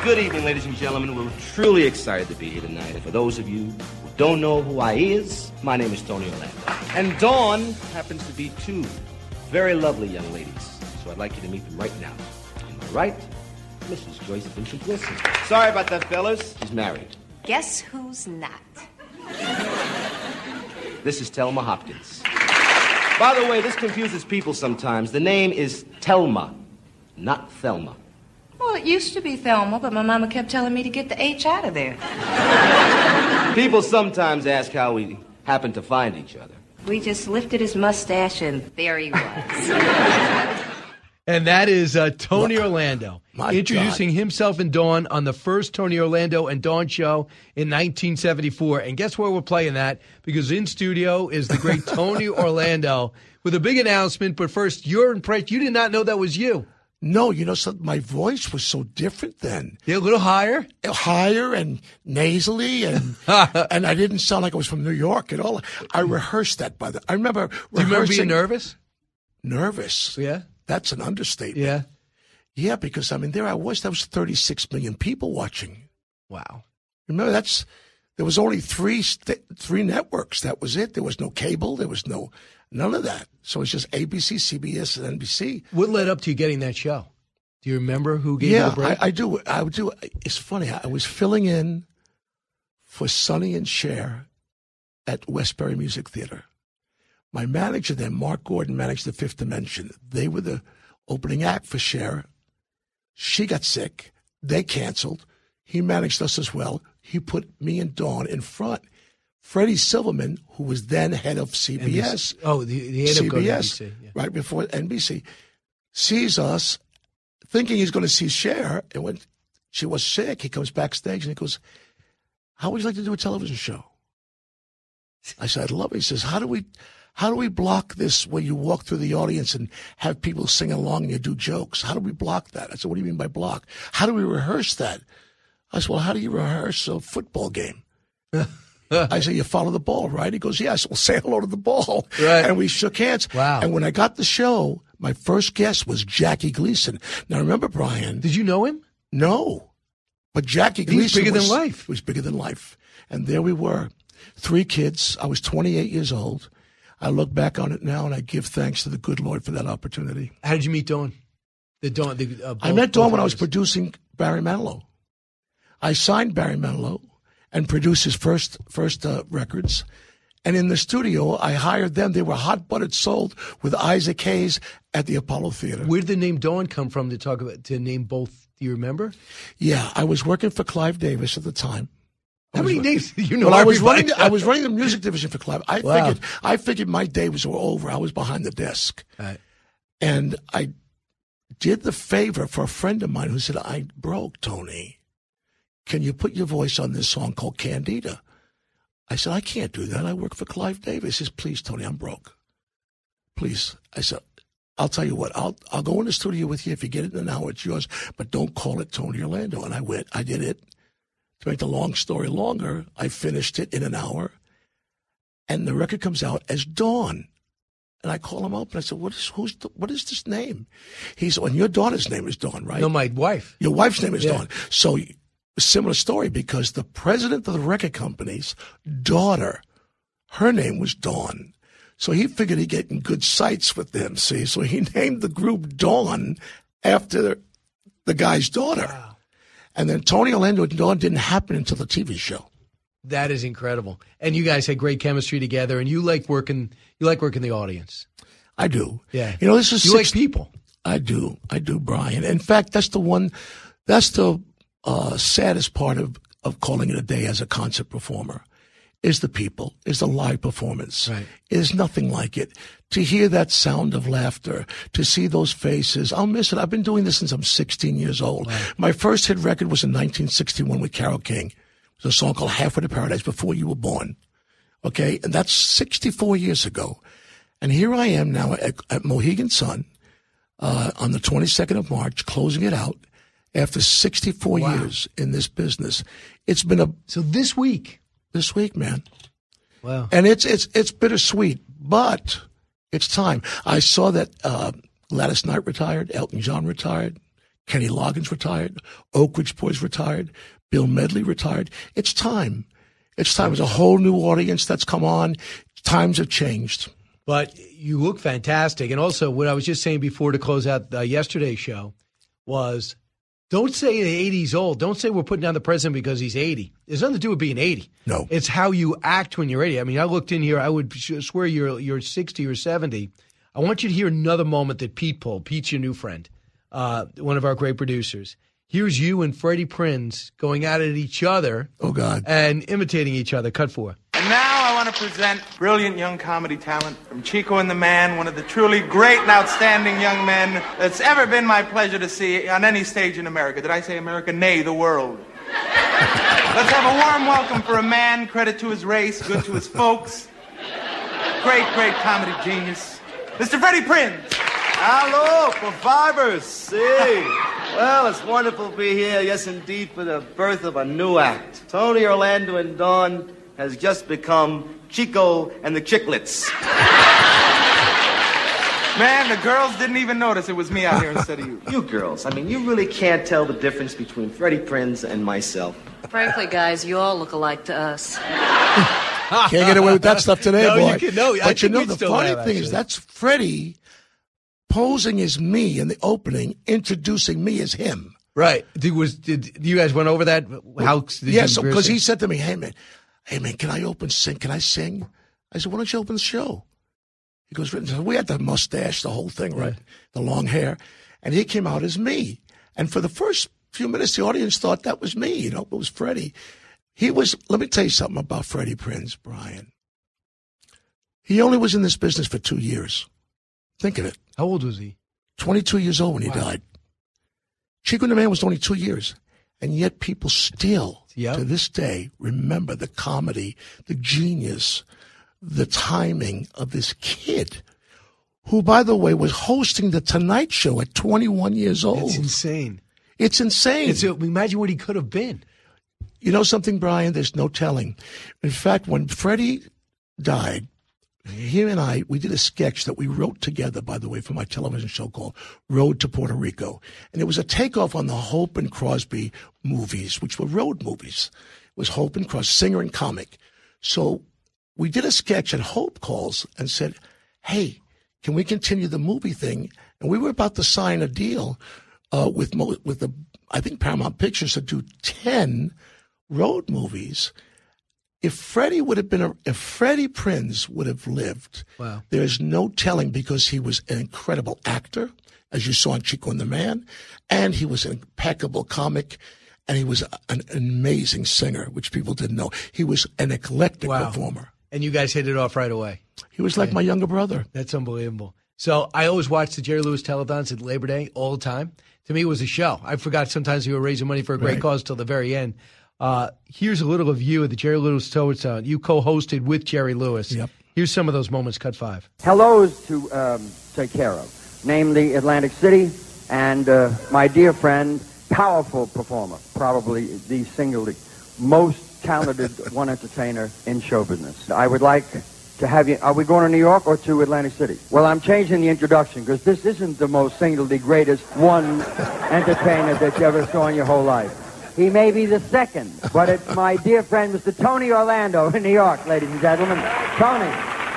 Good evening, ladies and gentlemen. We're truly excited to be here tonight. And for those of you who don't know who I is, my name is Tony Orlando. And Dawn happens to be two very lovely young ladies. So I'd like you to meet them right now. On my right, Mrs. Joyce Vincent Wilson. Sorry about that, fellas. She's married. Guess who's not? This is Thelma Hopkins. By the way, this confuses people sometimes. The name is Thelma, not Thelma. Well, it used to be Thelma, but my mama kept telling me to get the H out of there. People sometimes ask how we happened to find each other. We just lifted his mustache, and there he was. And that is Tony Orlando, introducing himself and Dawn on the first Tony Orlando and Dawn show in 1974. And guess where we're playing that? Because in studio is the great Tony Orlando with a big announcement. But first, your impression. You did not know that was you. No, my voice was so different then. Yeah, a little higher? Higher and nasally, and and I didn't sound like I was from New York at all. I rehearsed that I remember rehearsing. Do you remember being nervous? Nervous? Yeah. That's an understatement. Yeah. Yeah, because, there I was. There was 36 million people watching. Wow. Remember, there was only three networks. That was it. There was no cable. There was none of that. So it's just ABC, CBS, and NBC. What led up to you getting that show? Do you remember who gave you the break? I do. It's funny. I was filling in for Sonny and Cher at Westbury Music Theater. My manager then, Mark Gordon, managed the Fifth Dimension. They were the opening act for Cher. She got sick. They canceled. He managed us as well. He put me and Dawn in front. Freddie Silverman, who was then head of CBS. NBC. Oh, the head of NBC. Yeah. Right before NBC, sees us, thinking he's going to see Cher. And when she was sick, he comes backstage and he goes, "How would you like to do a television show?" I said, "I'd love it." He says, How do we block this where you walk through the audience and have people sing along and you do jokes? How do we block that? I said, "What do you mean by block? How do we rehearse that?" I said, "Well, how do you rehearse a football game?" I said, "You follow the ball, right?" He goes, "Yes." Well, say hello to the ball. Right. And we shook hands. Wow. And when I got the show, my first guest was Jackie Gleason. Now, remember, Brian. Did you know him? No. But Jackie Gleason was bigger than life. He was bigger than life. And there we were, 3 kids. I was 28 years old. I look back on it now, and I give thanks to the good Lord for that opportunity. How did you meet Dawn? I met Dawn when I was producing Barry Manilow. I signed Barry Manilow and produced his first records. And in the studio, I hired them. They were Hot Buttered Soul with Isaac Hayes at the Apollo Theater. Where did the name Dawn come from to name both? Do you remember? Yeah, I was working for Clive Davis at the time. How many names did you know? Well, I was running the music division for Clive. Wow. I figured my day was over. I was behind the desk. Right. And I did the favor for a friend of mine who said, "I broke, Tony. Can you put your voice on this song called Candida?" I said, "I can't do that. I work for Clive Davis." He says, "Please, Tony, I'm broke. Please." I said, "I'll tell you what. I'll go in the studio with you. If you get it in an hour, it's yours. But don't call it Tony Orlando." And I went. I did it. To make the long story longer, I finished it in an hour. And the record comes out as Dawn. And I call him up and I said, what is this name? He said, "Well, your daughter's name is Dawn, right?" No, my wife. Your wife's name is Dawn. So, similar story, because the president of the record company's daughter, her name was Dawn. So he figured he'd get in good sights with them, see? So he named the group Dawn after the guy's daughter. Wow. And then Tony Orlando and Dawn didn't happen until the TV show. That is incredible. And you guys had great chemistry together, and you like working the audience. I do. Yeah. This is like people. I do, Brian. In fact, that's the saddest part of calling it a day as a concert performer, is the people, is the live performance. Right. There's nothing like it. To hear that sound of laughter, to see those faces, I'll miss it. I've been doing this since I'm 16 years old. Wow. My first hit record was in 1961 with Carole King. It was a song called Halfway to Paradise, Before You Were Born. Okay? And that's 64 years ago. And here I am now at Mohegan Sun on the 22nd of March, closing it out after 64 years in this business. It's been So this week, man. Wow. And it's bittersweet, but it's time. I saw that Gladys Knight retired, Elton John retired, Kenny Loggins retired. Oak Ridge Boys retired. Bill Medley retired. It's time. It's time. There's a whole new audience that's come on. Times have changed. But you look fantastic. And also, what I was just saying before to close out yesterday's show was, don't say the 80's old. Don't say we're putting down the president because he's 80. There's nothing to do with being 80. No. It's how you act when you're 80. I mean, I looked in here. I would swear you're 60 or 70. I want you to hear another moment that Pete pulled. Pete's your new friend, one of our great producers. Here's you and Freddie Prinze going at it each other. Oh, God. And imitating each other. Cut 4. And now I want to present brilliant young comedy talent from Chico and the Man, one of the truly great and outstanding young men that's ever been my pleasure to see on any stage in America. Did I say America? Nay, the world. Let's have a warm welcome for a man, credit to his race, good to his folks. Great, great comedy genius, Mr. Freddie Prinze. Hello, survivors. See. Well, it's wonderful to be here, yes, indeed, for the birth of a new act. Tony Orlando and Dawn has just become Chico and the Chiclets. Man, the girls didn't even notice it was me out here instead of you. You girls, I mean, you really can't tell the difference between Freddie Prinze and myself. Frankly, guys, you all look alike to us. Can't get away with that stuff today, No, boy. you can, no, but you know, the still funny have, thing is that's Freddie posing as me in the opening, introducing me as him. Right. Did you guys went over that? Yes, because he said to me, hey, man, can I sing? Can I sing? I said, why don't you open the show? He goes, we had the mustache, the whole thing, right? The long hair. And he came out as me. And for the first few minutes, the audience thought that was me. It was Freddie. Let me tell you something about Freddie Prinze, Brian. He only was in this business for 2 years. Think of it. How old was he? 22 years old when he died. Chico and the Man was only 2 years. And yet people still, to this day, remember the comedy, the genius, the timing of this kid who, by the way, was hosting The Tonight Show at 21 years old. It's insane. It's insane. Imagine what he could have been. You know something, Brian? There's no telling. In fact, when Freddie died, he and I, we did a sketch that we wrote together, by the way, for my television show called Road to Puerto Rico. And it was a takeoff on the Hope and Crosby movies, which were road movies. It was Hope and Crosby, singer and comic. So we did a sketch, and Hope calls and said, hey, can we continue the movie thing? And we were about to sign a deal with the, I think, Paramount Pictures to do 10 road movies. If Freddie Prinze would have lived, there's no telling, because he was an incredible actor, as you saw in Chico and the Man, and he was an impeccable comic, and he was an amazing singer, which people didn't know. He was an eclectic performer. And you guys hit it off right away. He was like my younger brother. That's unbelievable. So I always watch the Jerry Lewis telethons at Labor Day all the time. To me, it was a show. I forgot sometimes you were raising money for a great cause till the very end. Here's a little of you at the Jerry Lewis telethon. You co-hosted with Jerry Lewis. Yep. Here's some of those moments, cut 5. Hellos to take care of, namely Atlantic City and my dear friend, powerful performer, probably the single most talented one entertainer in show business. I would like to have you. Are we going to New York or to Atlantic City? Well, I'm changing the introduction because this isn't the most single, greatest one entertainer that you ever saw in your whole life. He may be the second, but it's my dear friend, Mr. Tony Orlando in New York, ladies and gentlemen. Tony.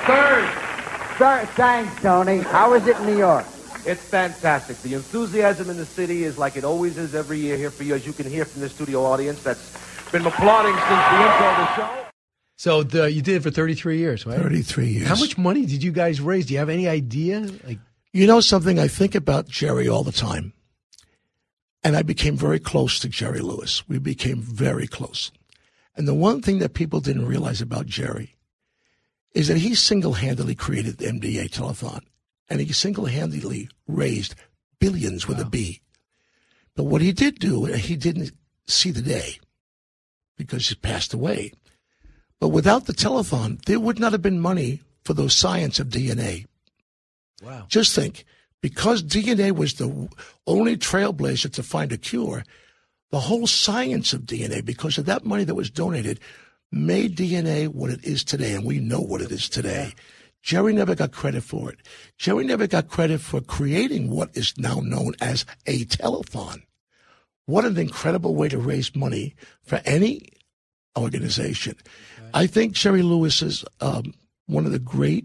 Third. Thanks, Tony. How is it in New York? It's fantastic. The enthusiasm in the city is like it always is every year here for you, as you can hear from the studio audience that's been applauding since the intro of the show. So you did it for 33 years, right? 33 years. How much money did you guys raise? Do you have any idea? You know something? I think about Jerry all the time. And I became very close to Jerry Lewis. We became very close. And the one thing that people didn't realize about Jerry is that he single-handedly created the MDA telethon. And he single-handedly raised billions with a B. But what he did do, he didn't see the day because he passed away. But without the telethon, there would not have been money for the science of DNA. Wow. Just think, because DNA was the only trailblazer to find a cure, the whole science of DNA, because of that money that was donated, made DNA what it is today, and we know what it is today. Jerry never got credit for it. Jerry never got credit for creating what is now known as a telethon. What an incredible way to raise money for any organization. Right. I think Jerry Lewis is one of the great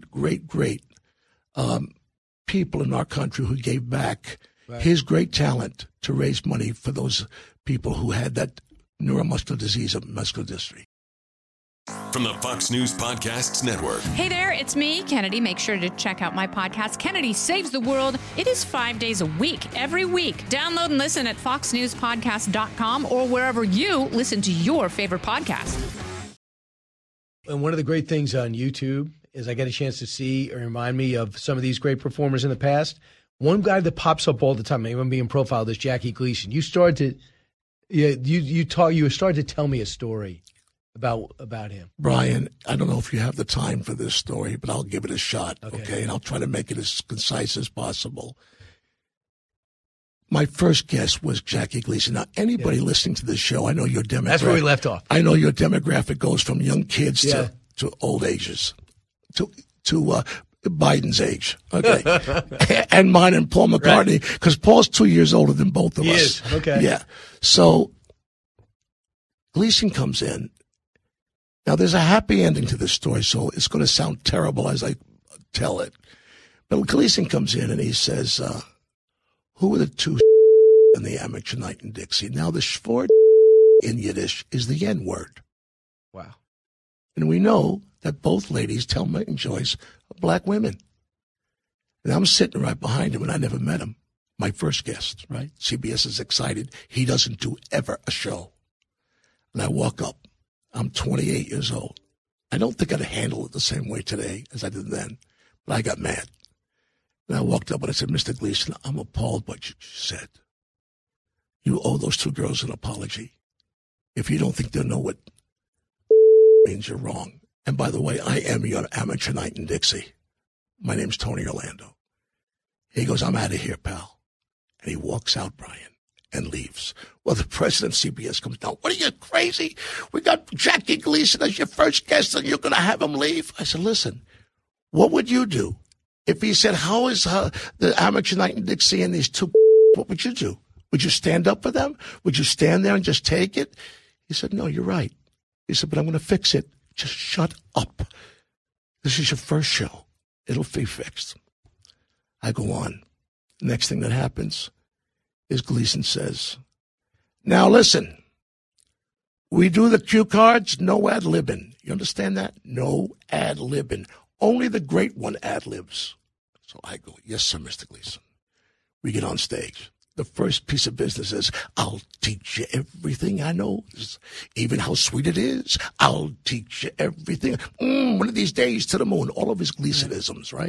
people in our country who gave back his great talent to raise money for those people who had that neuromuscular disease of muscular dystrophy. From the Fox News Podcasts Network. Hey there, it's me, Kennedy. Make sure to check out my podcast, Kennedy Saves the World. It is 5 days a week, every week. Download and listen at foxnewspodcast.com or wherever you listen to your favorite podcast. And one of the great things on YouTube is I get a chance to see or remind me of some of these great performers in the past. One guy that pops up all the time, maybe I'm being profiled, is Jackie Gleason. You started to tell me a story about him. Brian, I don't know if you have the time for this story, but I'll give it a shot, okay? And I'll try to make it as concise as possible. My first guest was Jackie Gleason. Now, anybody listening to this show, I know your demographic. That's where we left off. I know your demographic goes from young kids to old ages, to Biden's age, okay? And mine and Paul McCartney, because Paul's 2 years older than both of us. He is, okay. Yeah. So Gleason comes in. Now, there's a happy ending to this story, so it's going to sound terrible as I tell it. But Gleason comes in and he says, who are the two in the Amateur Night in Dixie? Now, the shvord in Yiddish is the N-word. Wow. And we know that both ladies, Thelma and Joyce, are black women. And I'm sitting right behind him, and I never met him. My first guest, right? CBS is excited. He doesn't do ever a show. And I walk up. I'm 28 years old. I don't think I'd handle it the same way today as I did then, but I got mad. And I walked up and I said, Mr. Gleason, I'm appalled by what you said. You owe those two girls an apology. If you don't think they'll know what means, you're wrong. And by the way, I am your Amateur Night in Dixie. My name's Tony Orlando. He goes, I'm out of here, pal. And he walks out, Brian, and leaves. Well, the president of CBS comes down. What are you, crazy? We got Jackie Gleason as your first guest, and you're going to have him leave? I said, listen, what would you do if he said, how is the Amateur Night in Dixie and these two? What would you do? Would you stand up for them? Would you stand there and just take it? He said, no, you're right. He said, but I'm going to fix it. Just shut up. This is your first show. It'll be fixed. I go on. Next thing that happens is Gleason says, now listen, we do the cue cards, no ad-libbing. You understand that? No ad-libbing. Only the great one ad-libs. So I go, yes, sir, Mr. Gleason. We get on stage. The first piece of business is, I'll teach you everything I know, even how sweet it is. I'll teach you everything. One of these days to the moon. All of his Gleasonisms, right?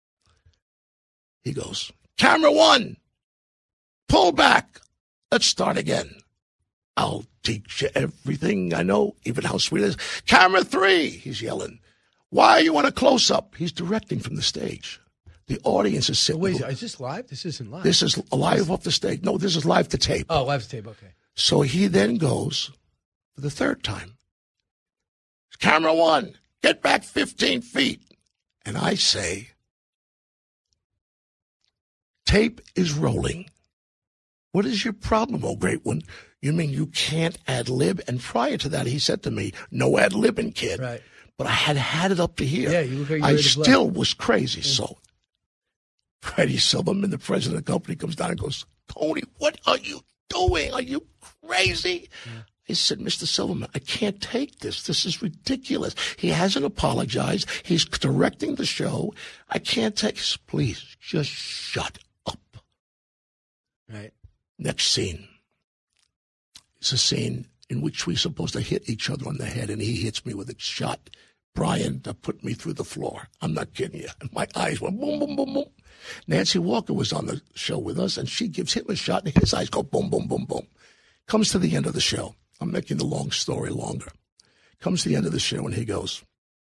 He goes, camera one, pull back. Let's start again. I'll teach you everything I know, even how sweet it is. Camera three, he's yelling. Why you want a close-up? He's directing from the stage. The audience is sitting. Wait, is this live? This isn't live. This is live off the stage. No, this is live to tape. Oh, live to tape, okay. So he then goes for the third time. Camera one, get back 15 feet. And I say, tape is rolling. What is your problem, oh great one? You mean you can't ad-lib? And prior to that, he said to me, no ad-libbing, kid. Right. But I had it up to here. Yeah, you look like you're I ready to blow. still was crazy. Yeah. So Freddie Silverman, the president of the company, comes down and goes, Tony, what are you doing? Are you crazy? Yeah. I said, Mr. Silverman, I can't take this. This is ridiculous. He hasn't apologized. He's directing the show. I can't take this. Please, just shut up. Right. Next scene. It's a scene in which we're supposed to hit each other on the head, and he hits me with a shot. Brian, to put me through the floor. I'm not kidding you. And my eyes went boom, boom, boom, boom. Nancy Walker was on the show with us, and she gives him a shot, and his eyes go boom, boom, boom, boom. Comes to the end of the show. I'm making the long story longer. Comes to the end of the show, and he goes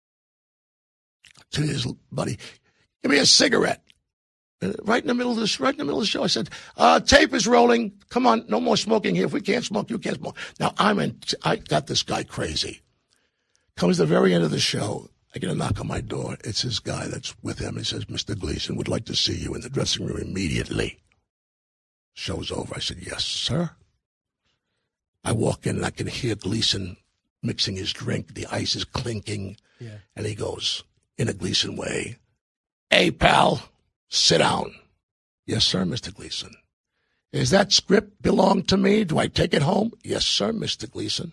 to his buddy, give me a cigarette. Right in the middle of the show, I said, tape is rolling. Come on, no more smoking here. If we can't smoke, you can't smoke. Now, I got this guy crazy. Comes the very end of the show. I get a knock on my door. It's his guy that's with him. He says, Mr. Gleason would like to see you in the dressing room immediately. Show's over. I said, yes, sir. I walk in and I can hear Gleason mixing his drink. The ice is clinking. Yeah. And he goes, in a Gleason way, "Hey, pal, sit down." "Yes, sir, Mr. Gleason." "Is that script belong to me? Do I take it home?" "Yes, sir, Mr. Gleason."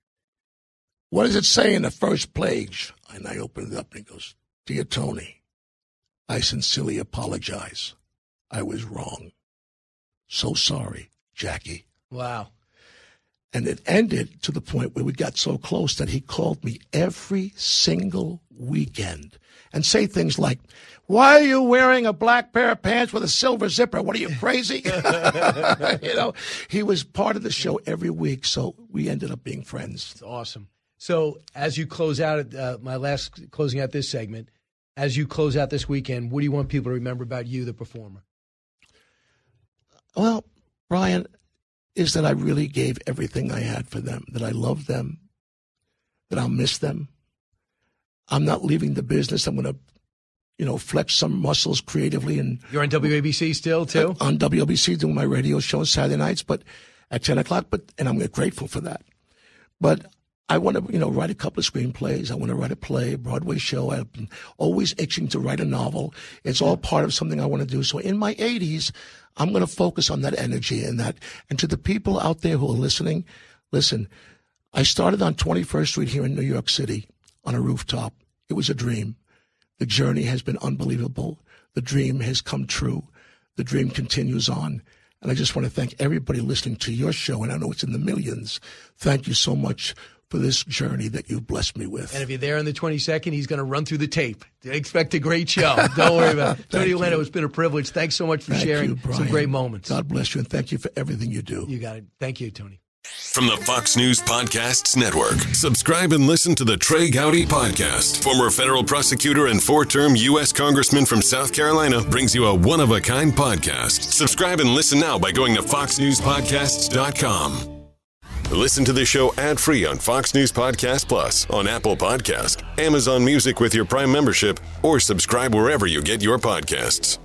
"What does it say in the first page?" And I open it up and he goes, "Dear Tony, I sincerely apologize. I was wrong. So sorry, Jackie." Wow. And it ended to the point where we got so close that he called me every single weekend and say things like, "Why are you wearing a black pair of pants with a silver zipper? What are you, crazy?" You know, he was part of the show every week, so we ended up being friends. It's awesome. So as you close out, closing out this segment, as you close out this weekend, what do you want people to remember about you, the performer? Well, Brian, is that I really gave everything I had for them, that I love them, that I'll miss them. I'm not leaving the business. I'm going to, flex some muscles creatively. And you're on WABC still, too? On WABC, doing my radio show on Saturday nights, but at 10 o'clock, and I'm grateful for that. But I want to, write a couple of screenplays. I want to write a play, a Broadway show. I've been always itching to write a novel. It's all part of something I want to do. So in my 80s, I'm going to focus on that energy and that. And to the people out there who are listening, listen, I started on 21st Street here in New York City on a rooftop. It was a dream. The journey has been unbelievable. The dream has come true. The dream continues on. And I just want to thank everybody listening to your show. And I know it's in the millions. Thank you so much for this journey that you've blessed me with. And if you're there on the 22nd, he's going to run through the tape. Expect a great show. Don't worry about it. Tony Orlando, it's been a privilege. Thanks so much for sharing some great moments. God bless you, and thank you for everything you do. You got it. Thank you, Tony. From the Fox News Podcasts Network, subscribe and listen to the Trey Gowdy Podcast. Former federal prosecutor and four-term U.S. Congressman from South Carolina brings you a one-of-a-kind podcast. Subscribe and listen now by going to foxnewspodcasts.com. Listen to the show ad-free on Fox News Podcast Plus, on Apple Podcast, Amazon Music with your Prime membership, or subscribe wherever you get your podcasts.